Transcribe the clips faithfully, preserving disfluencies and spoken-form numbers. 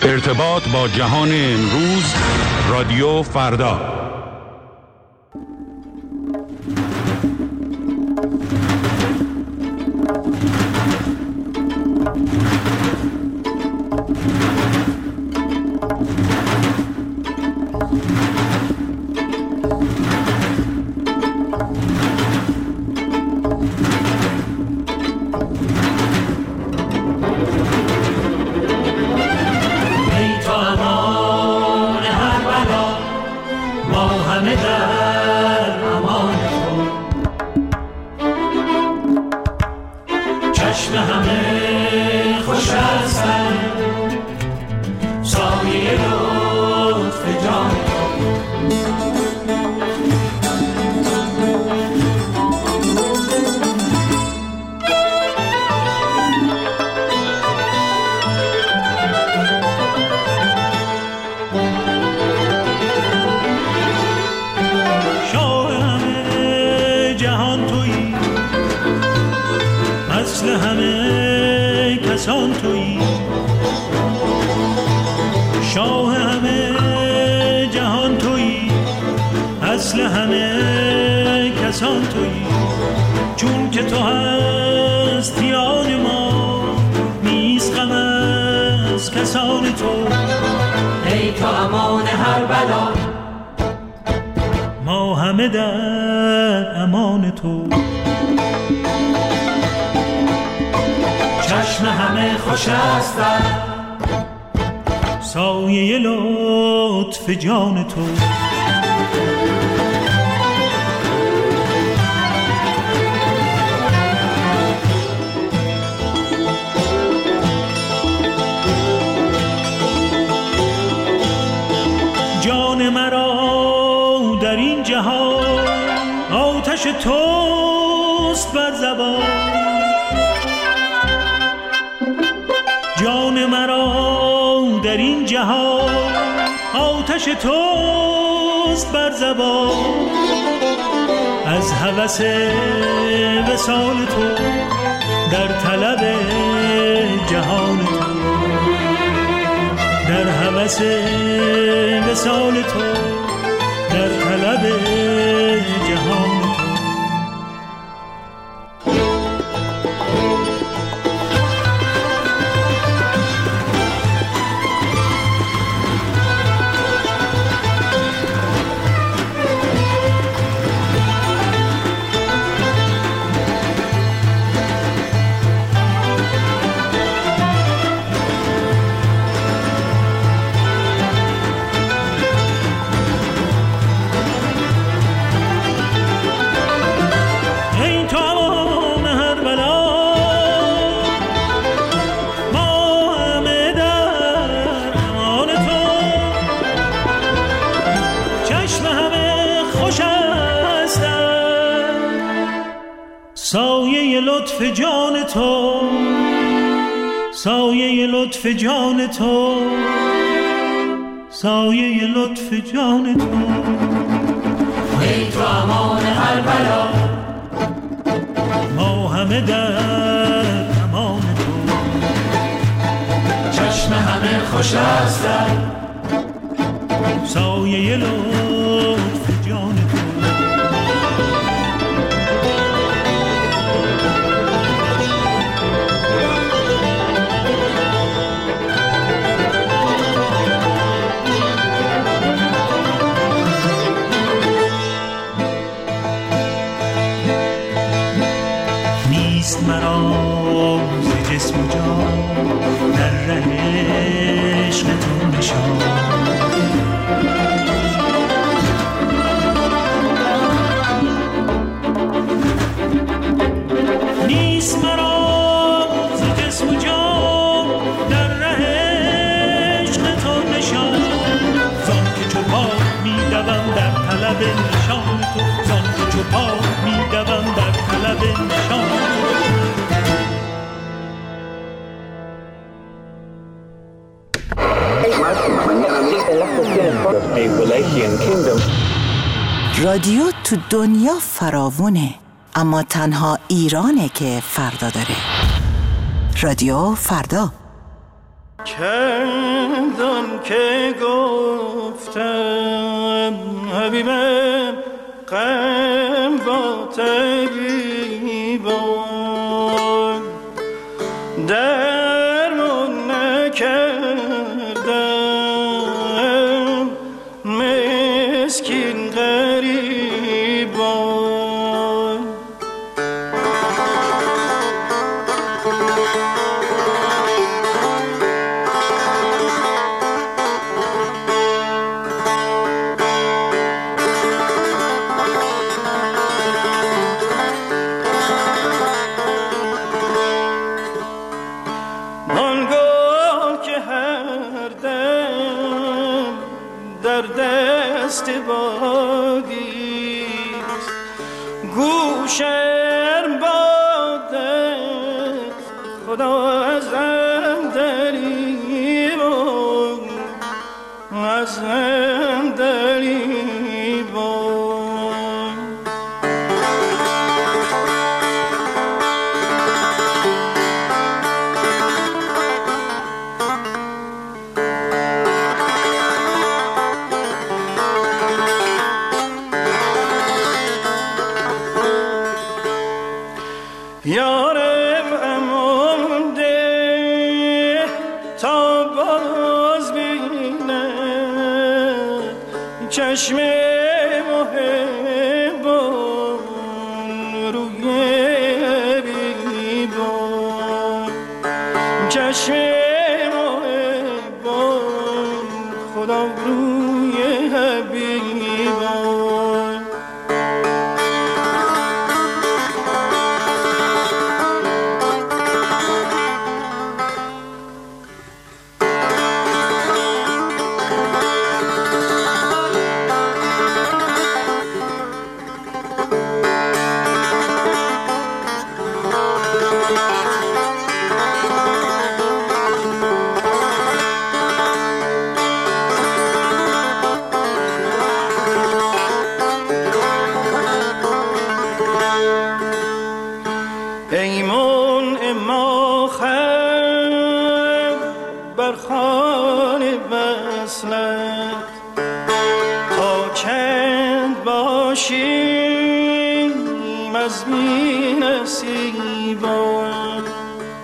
ارتباط با جهان امروز، رادیو فردا. سایه لطف جان تو جان مرا در این جهان آتش توست بر زبان جان مرا در این جهان آتش توست بر زبان از هوس وصال تو در طلب جهان تو در هوس وصال تو در طلب جهان لطف جان تو سایه لطف جان تو سایه لطف جان تو ای تو امان هر بلا ما همه در امان تو چشم همه خوش است سایه لطف جان تو مرا ز جسم و جان در ره عشق تو نشان نیست مرا ز جسم و جان در ره عشق تو نشان زان که چو پاک می دوم در طلب نشان تو زان که چو پاک می دوم در طلب نشان رادیو تو دنیا فراوونه، اما تنها ایرانه که فردا داره. رادیو فردا. Can که گفتم حبیبم غم با طبیبان درمان نکردم مسکین غریبان. گوشم بادت خدا ازم دریبان ازم دریبان. یارم امان ده تا باز بینم چشم محبان روی حبیبان. چشم محبان خدا روی حبیبان. ایمون اما خم بر خوان وصلت تا چند باشیم از بی نصیبان.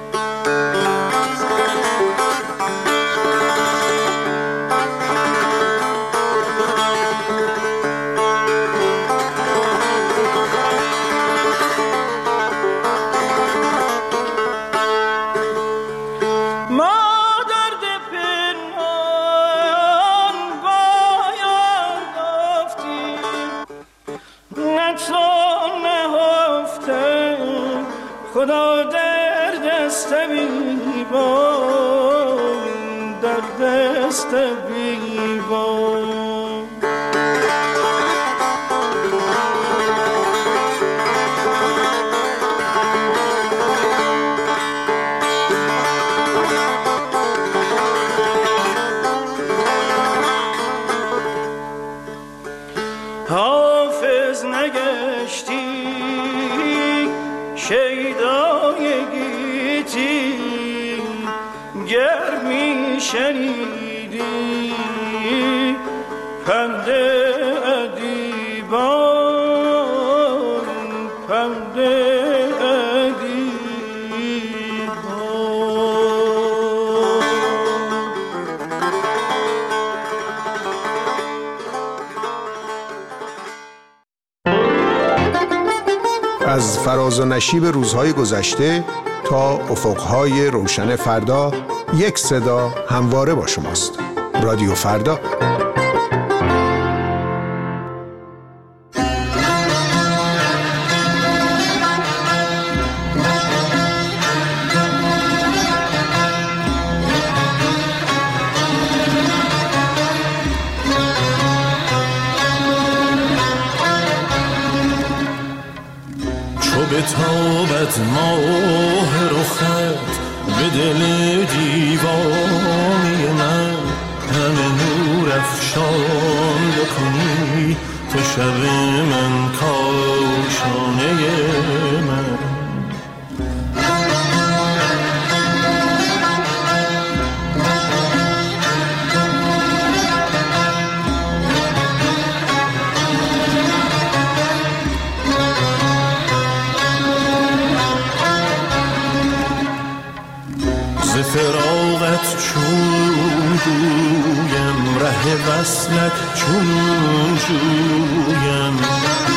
خدا در دست بیبان در دست بیبان. حافظ نگشتی شیدای گیتی گر می شنیدی پند ادیبان پند از فراز و نشیب روزهای گذشته تا افقهای روشن فردا، یک صدا همواره با شماست. رادیو فردا. به تابت ماه رخت به دل دیوانی من همه نور افشان بکنی تو شب من کاشانه من. فراغت چون گویم، ره وصلت چون جویم.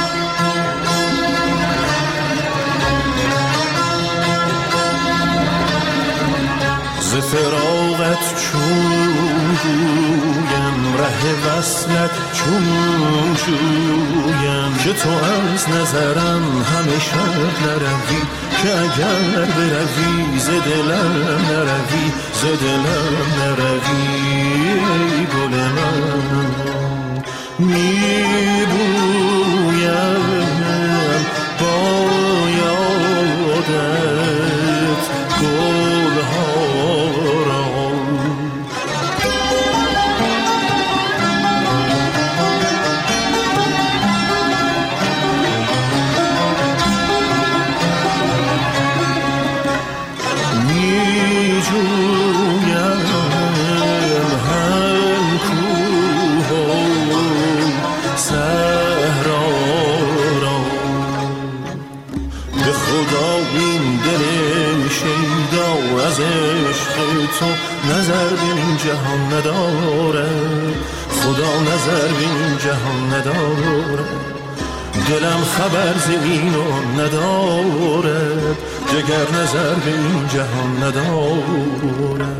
ز فراغت چون گویم، ره وصلت چون جویم. که تو از نظرم همیشه نروی، که اگر بروی ز دلم نروی، ز دلم نروی. ای گل من میبویم با یادت گلها را. از عشق تو نظر به این جهان نداره، خدا نظر به این جهان نداره. دلم خبر ز اینو نداره، جگر نظر به این جهان نداره.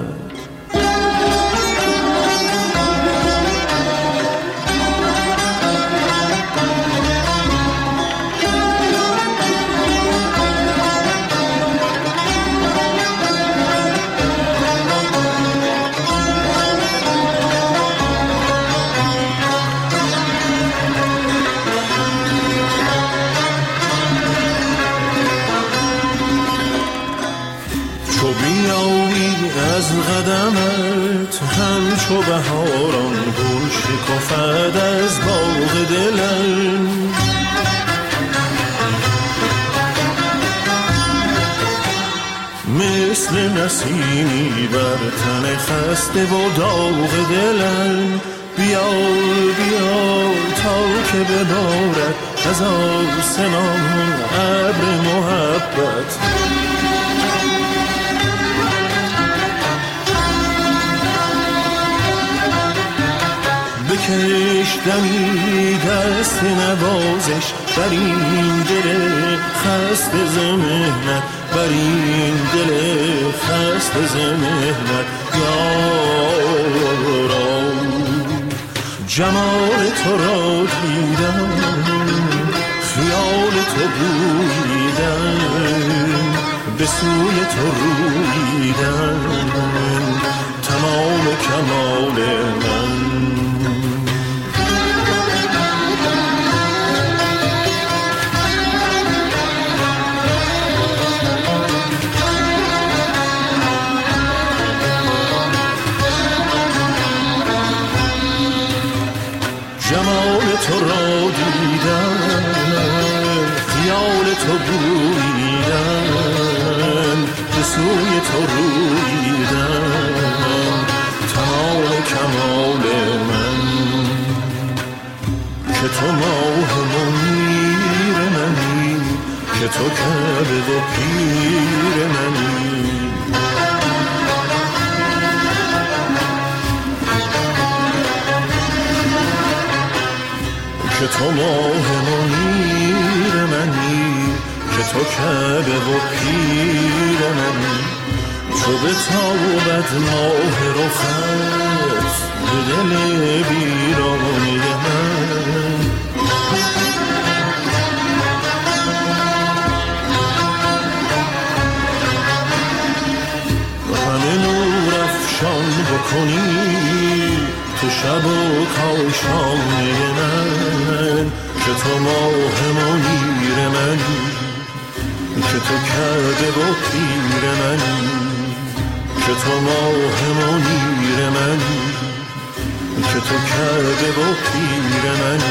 از قدمت همچو بهاران گل شکفد از باغ دلم. مثل نسیمی بر تن خسته و داغ دلم. بیا بیا تا که ببارد از آسمان ابر محبت. بکش دمی دست نوازش بر این دل خسته ز مهنت، بر این دل خسته ز مهنت. یاران جمال تو را دیدم، خیال تو بویدم، به سوی تو رویدم، تمام کمال من. جمال تو را دیدم، خیال تو بویدم، به سوی تو رویدم، تمام کمال من. که تو ماه منیر منی، که تو کعبه و پیر منی. که تو ماه منیر منی، که تو کعبه و پیر منی. چو به تابد ماه رخت به دل بیرانی من. همه نور افشان بکنی تو شب و کاشانه من. که تو ماه منیر منی، که تو کرده و پیر منی. که تو ماه منیر منی، که تو کرده و پیر منی.